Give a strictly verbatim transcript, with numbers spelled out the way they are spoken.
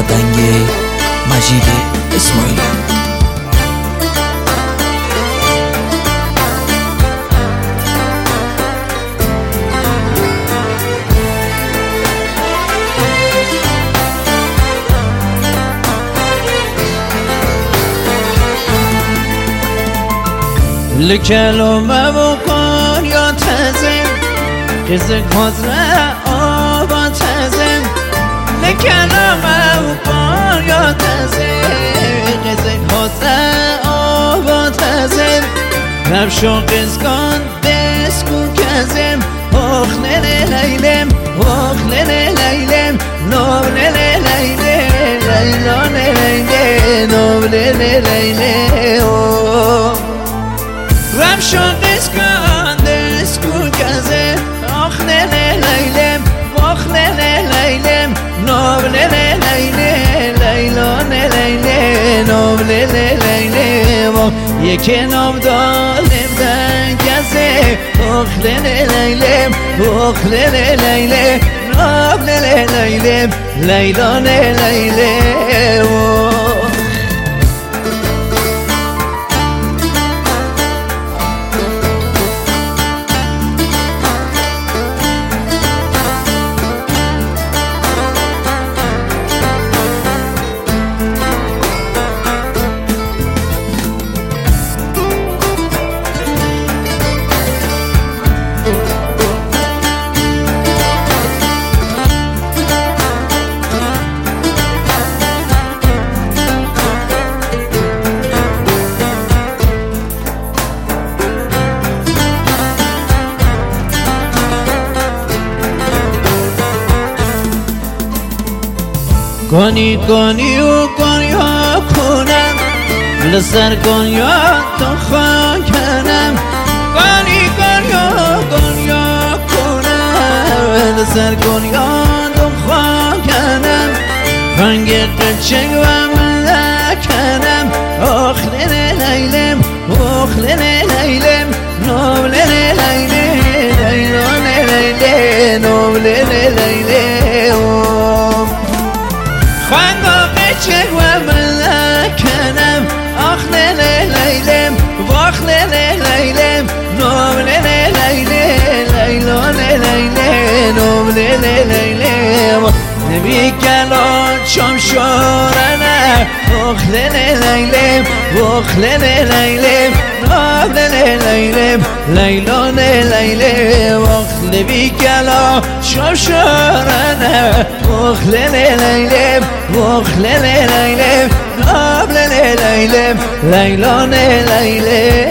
آهنگ مجید اسماعیلی. لکلومه و کن یا تزم قزه کازره آبا تزم لکلومه و کن یا تزم قزه کازره آبا تزم رفشو قزگان دسکو کزم اخ لیل لیلم اخ لیل لیلم نو لیل لیله لیلان لیله نو لیل لیله رفشو قزگان دسکو کزم اخ لیل لیلم اخ لیل لیلم نو لیل لیله لیلان لیله نو لیل لیله یکی نام دالم دنگزه اخ لیل لیلم اخ لیل لیله نو لیل لیلم لیلان لیله گانی گانی و گانیا کنم لسر گانیا تو خواه کنم گانی گانیا گانیا کنم لسر گانیا تو خواه کنم رنگ قلچک و ملکنم اخ لیل لیلم اخ لیل لیلم نو لیل لیله لیلان لیله نو لیل لیله خواهنگا قچک و ملکنم اخ لیل لیلم واخ لیل لیلم نو لیل لیله لیلان لیله نو لیل لیله نبی کلان چم شورنه اخ لیل لیلم واخ لیل لیلم نو لیل لیلم لیلان لیله واخ نبی کلان چم شورنه اخ لیل لیلم واخ لیل لیلم نو لیل لیلم لیلان لیله